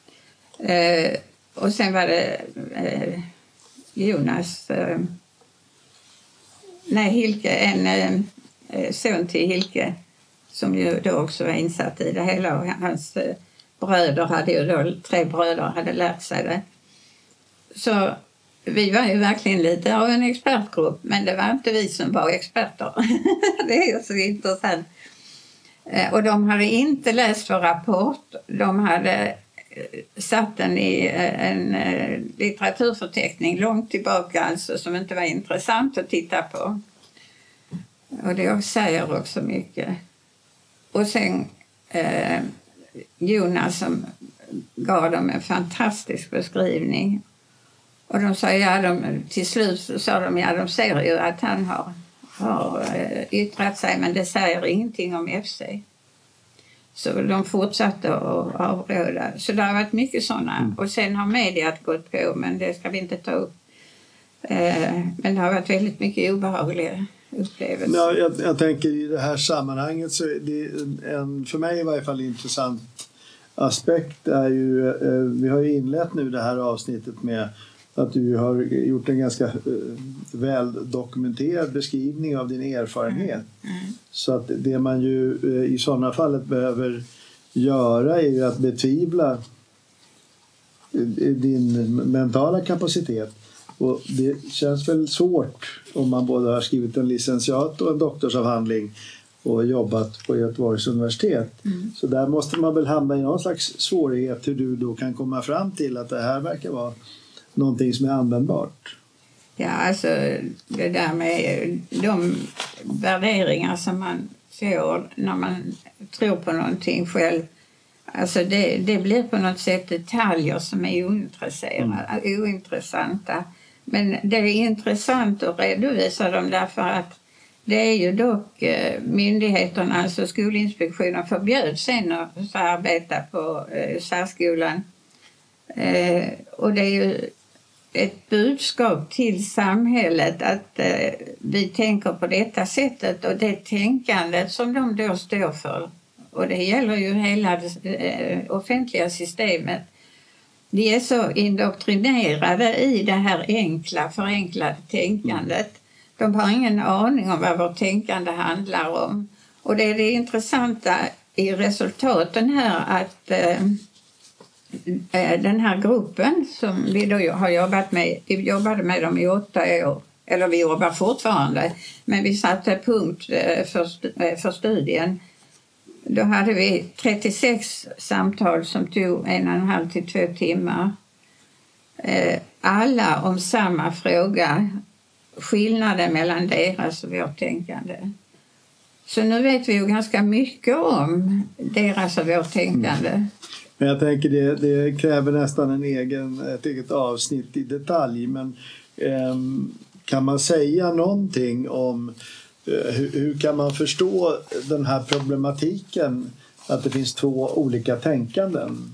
Eh, och sen var det eh, Jonas, eh, nej Hilke, en eh, son till Hilke som ju då också var insatt i det hela och hans eh, bröder hade ju då, tre bröder hade lärt sig det. Så vi var ju verkligen lite av en expertgrupp, men det var inte vi som var experter. Det är ju så intressant. Och de hade inte läst vår rapport. De hade satt den i en litteraturförteckning långt tillbaka, alltså, som inte var intressant att titta på. Och det säger också mycket. och sen eh, Jonas som gav dem en fantastisk beskrivning. Och de sa, ja, de, till slut så sa de, ja, de ser ju att han har, har yttrat sig, men det säger ingenting om F C. Så de fortsatte att avråda. Så det har varit mycket sådana. Mm. Och sen har mediet gått på, men det ska vi inte ta upp. Eh, men det har varit väldigt mycket obehagliga upplevelser. Ja, jag, jag tänker i det här sammanhanget så är det en, för mig i varje fall, intressant aspekt är ju, eh, vi har ju inlett nu det här avsnittet med att du har gjort en ganska eh, väl dokumenterad beskrivning av din erfarenhet. Mm. Mm. Så att det man ju eh, i sådana fallet behöver göra är ju att betvivla eh, din mentala kapacitet. Och det känns väl svårt om man både har skrivit en licentiat och en doktorsavhandling och jobbat på Göteborgs universitet. Mm. Så där måste man väl hamna i någon slags svårighet hur du då kan komma fram till att det här verkar vara någonting som är användbart. Ja, alltså det där med de värderingar som man får när man tror på någonting själv. Alltså det, det blir på något sätt detaljer som är ointresserade, mm. ointressanta. Men det är intressant att redovisa dem därför att det är ju dock eh, myndigheterna, alltså Skolinspektionen förbjöd sen att arbeta på eh, särskolan. Eh, och det är ju ett budskap till samhället att eh, vi tänker på detta sättet och det tänkandet som de då står för. Och det gäller ju hela det eh, offentliga systemet. De är så indoktrinerade i det här enkla, förenklade tänkandet. De har ingen aning om vad vårt tänkande handlar om. Och det är det intressanta i resultaten här att eh, den här gruppen som vi då har jobbat med, vi jobbade med dem i åtta år, eller vi jobbar fortfarande, men vi satte punkt för, för studien. Då hade vi trettiosex samtal som tog en och en halv till två timmar. Alla om samma fråga, skillnaden mellan deras och vårt tänkande. Så nu vet vi ju ganska mycket om deras och vårt tänkande. Mm. Men jag tänker det, det kräver nästan en egen, ett eget avsnitt i detalj. Men eh, kan man säga någonting om eh, hur, hur kan man förstå den här problematiken att det finns två olika tänkanden?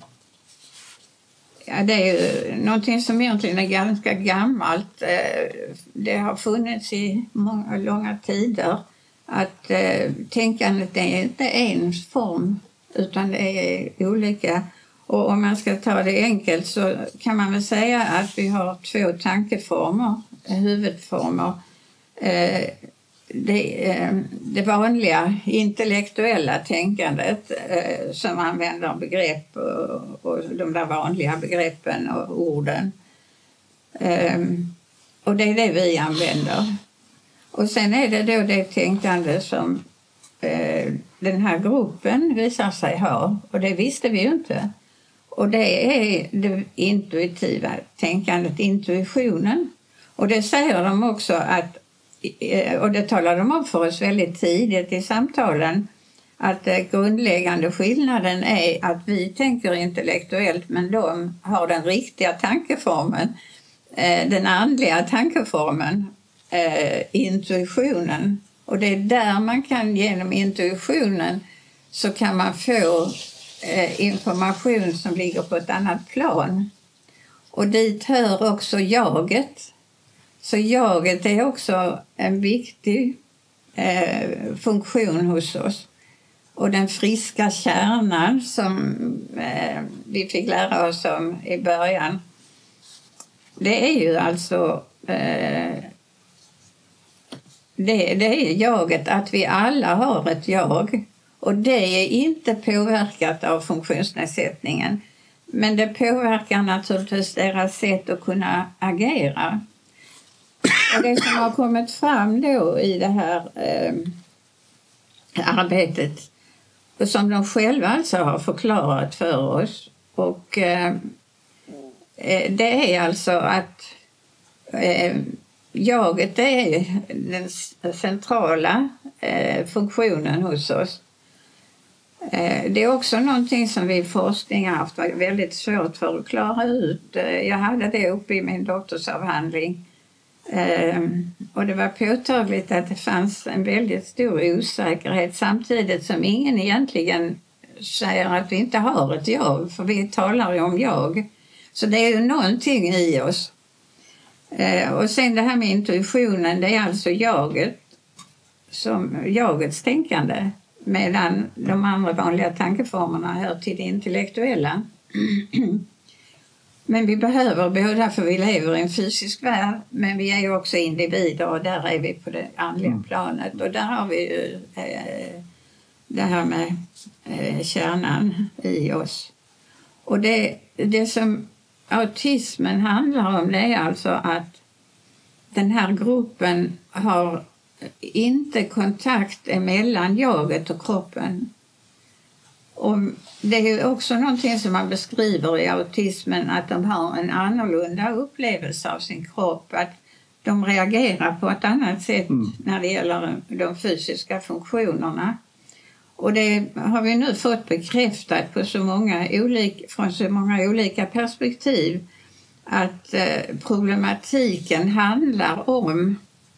Ja, det är ju någonting som egentligen är ganska gammalt. Det har funnits i många långa tider att eh, tänkandet är inte en form utan det är olika. Och om man ska ta det enkelt så kan man väl säga att vi har två tankeformer, huvudformer. Eh, det, eh, det vanliga intellektuella tänkandet eh, som använder begrepp och, och de där vanliga begreppen och orden. Eh, och det är det vi använder. Och sen är det då det tänkande som eh, den här gruppen visar sig ha. Och det visste vi ju inte. Och det är det intuitiva tänkandet, intuitionen. Och det säger de också att, och det talar de om för oss väldigt tidigt i samtalen, att den grundläggande skillnaden är att vi tänker intellektuellt men de har den riktiga tankeformen, den andliga tankeformen, intuitionen. Och det är där man kan, genom intuitionen så kan man få information som ligger på ett annat plan. Och dit hör också jaget. Så jaget är också en viktig eh, funktion hos oss. Och den friska kärnan som eh, vi fick lära oss om i början. Det är ju alltså eh, det, det är jaget, att vi alla har ett jag. Och det är inte påverkat av funktionsnedsättningen. Men det påverkar naturligtvis deras sätt att kunna agera. Och det som har kommit fram då i det här eh, arbetet, och som de själva alltså har förklarat för oss, och eh, det är alltså att eh, jaget är den centrala eh, funktionen hos oss. Det är också någonting som vi i forskning har haft väldigt svårt för att klara ut. Jag hade det uppe i min doktorsavhandling. Och det var påtagligt att det fanns en väldigt stor osäkerhet samtidigt som ingen egentligen säger att vi inte har ett jag, för vi talar ju om jag. Så det är ju någonting i oss. Och sen det här med intuitionen, det är alltså jaget, som jagets tänkande. Medan de andra vanliga tankeformerna hör till det intellektuella. Men vi behöver båda, för vi lever i en fysisk värld. Men vi är ju också individer och där är vi på det andliga planet. Och där har vi ju eh, det här med eh, kärnan i oss. Och det, det som autismen handlar om, det är alltså att den här gruppen har inte kontakt mellan jaget och kroppen. Och det är ju också någonting som man beskriver i autismen, att de har en annorlunda upplevelse av sin kropp. Att de reagerar på ett annat sätt mm. när det gäller de fysiska funktionerna. Och det har vi nu fått bekräftat på så många olika, från så många olika perspektiv. Att eh, problematiken handlar om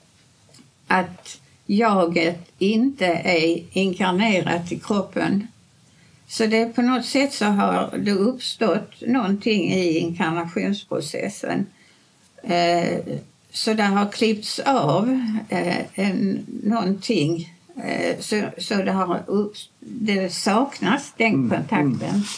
att jaget inte är inkarnerat i kroppen. Så det på något sätt så har det uppstått någonting i inkarnationsprocessen. Eh, så det har klippts av eh, en, någonting. Eh, så, så det, har upp, det saknas den mm, kontakten. Mm.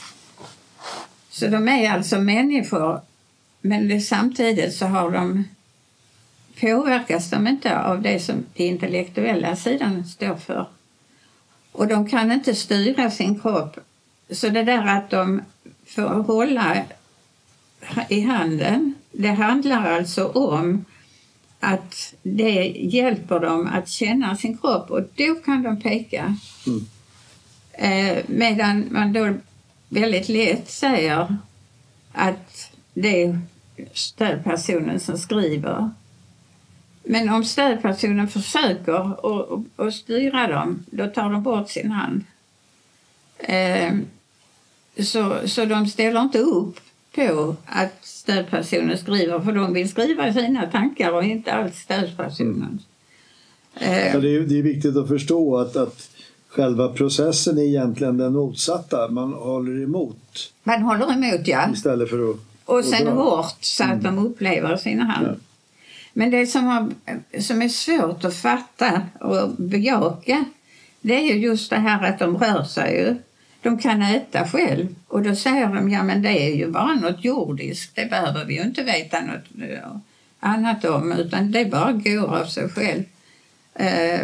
Så de är alltså människor, men det, samtidigt så har de påverkas de inte av det som den intellektuella sidan står för. Och de kan inte styra sin kropp. Så det där att de får hålla i handen, det handlar alltså om att det hjälper dem att känna sin kropp. Och då kan de peka. Mm. Eh, medan man då väldigt lätt säger att det är stödpersonen som skriver. Men om stödpersonen försöker att styra dem, då tar de bort sin hand. Eh, så, så de ställer inte upp på att stödpersonen skriver, för de vill skriva sina tankar och inte alls stödpersonen. Mm. Eh, ja, det, är, det är viktigt att förstå att, att själva processen är egentligen den motsatta. Man håller emot. Man håller emot, ja. Istället för att... Och sen hårt så att mm. de upplever sina hand. Ja. Men det som, har, som är svårt att fatta och bejaka, det är ju just det här att de rör sig ju. De kan äta själv. Och då säger de, ja men det är ju bara något jordiskt. Det behöver vi ju inte veta något annat om, utan det bara går av sig själv. Eh,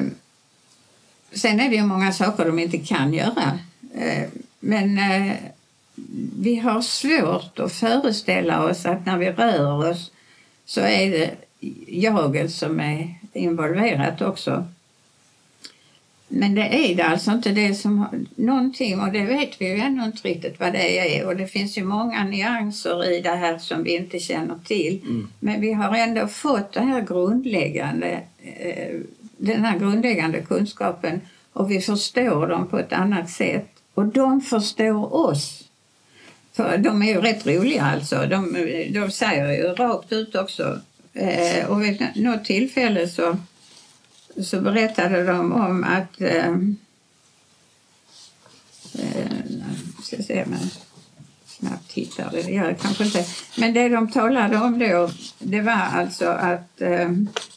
sen är det ju många saker de inte kan göra. Eh, men eh, vi har svårt att föreställa oss att när vi rör oss så är det jaget som är involverat också. Men det är det alltså inte det som har någonting, och det vet vi ju ännu inte riktigt vad det är. Och det finns ju många nyanser i det här som vi inte känner till. Mm. Men vi har ändå fått det här grundläggande, eh, den här grundläggande kunskapen, och vi förstår dem på ett annat sätt. Och de förstår oss. För de är ju rätt roliga alltså. De, de säger ju rakt ut också. Eh, och vid något tillfälle så, så berättade de om att eh, eh, ska se men snabbt hittar det, gör jag kanske inte. Men det de talade om då, det var alltså att eh,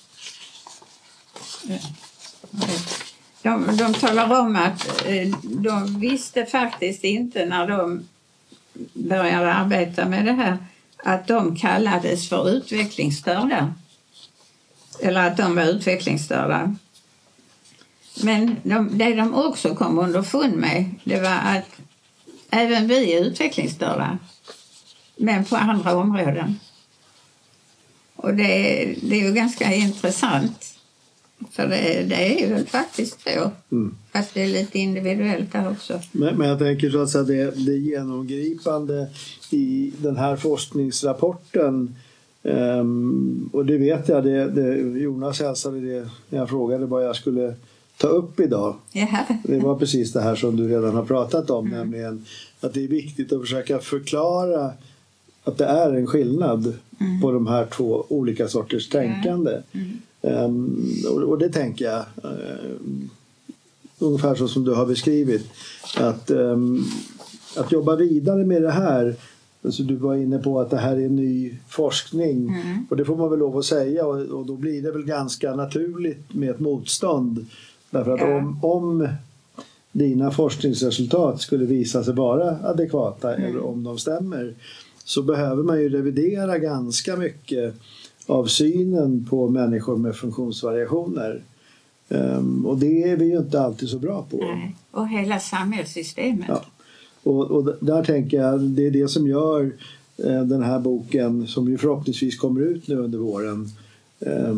de, de talar om att eh, de visste faktiskt inte när de började arbeta med det här att de kallades för utvecklingsstörda. Eller att de var utvecklingsstörda. Men de, det de också kom underfund med, det var att även vi är utvecklingsstörda. Men på andra områden. Och det, det är ju ganska intressant. För det, det är ju faktiskt så. Mm. Fast det är lite individuellt där också. Men, men jag tänker så att säga, det, det genomgripande i den här forskningsrapporten, um, och det vet jag, det, det, Jonas hälsade det när jag frågade vad jag skulle ta upp idag. Ja. Det var precis det här som du redan har pratat om, Mm. nämligen att det är viktigt att försöka förklara att det är en skillnad Mm. på de här två olika sorters tänkande. Mm. Um, och, och det tänker jag um, ungefär så som du har beskrivit, att, um, att jobba vidare med det här. Alltså du var inne på att det här är ny forskning, Mm. och det får man väl lov att säga, och, och då blir det väl ganska naturligt med ett motstånd, därför att Ja. om, om dina forskningsresultat skulle visa sig vara adekvata Mm. eller om de stämmer, så behöver man ju revidera ganska mycket av synen på människor med funktionsvariationer. Um, och det är vi ju inte alltid så bra på. Nej. Och hela samhällssystemet. Ja. Och, och där tänker jag, det är det som gör eh, den här boken, som ju förhoppningsvis kommer ut nu under våren, eh,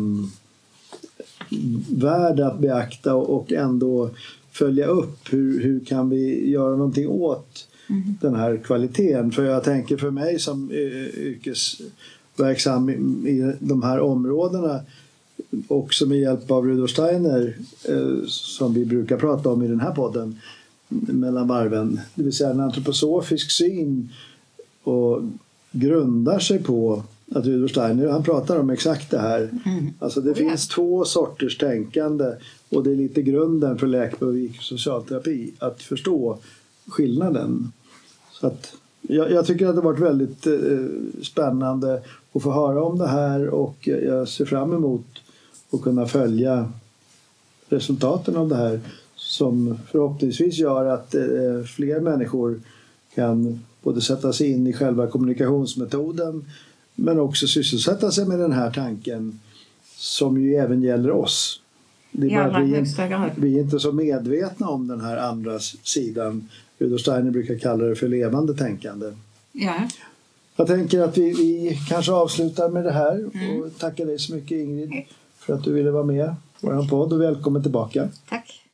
värd att beakta och ändå följa upp. Hur, hur kan vi göra någonting åt Mm. den här kvaliteten? För jag tänker, för mig som eh, yrkesverksam i, i de här områdena, också med hjälp av Rudolf Steiner, eh, som vi brukar prata om i den här podden, mellan varven, det vill säga en antroposofisk syn, och grundar sig på att Rudolf Steiner, han pratar om exakt det här. Mm. Alltså det Ja. finns två sorters tänkande, och det är lite grunden för läkepedagogik och socialterapi, att förstå skillnaden. Så att jag, jag tycker att det har varit väldigt eh, spännande att få höra om det här, och jag ser fram emot att kunna följa resultaten av det här, som förhoppningsvis gör att eh, fler människor kan både sätta sig in i själva kommunikationsmetoden, men också sysselsätta sig med den här tanken, som ju även gäller oss. Det är I bara allra att vi, högsta grad. vi är inte så medvetna om den här andra sidan. Rudolf Steiner brukar kalla det för levande tänkande. Ja. Jag tänker att vi, vi kanske avslutar med det här, Mm. och tackar dig så mycket, Ingrid, för att du ville vara med på vår podd, och välkommen tillbaka. Tack.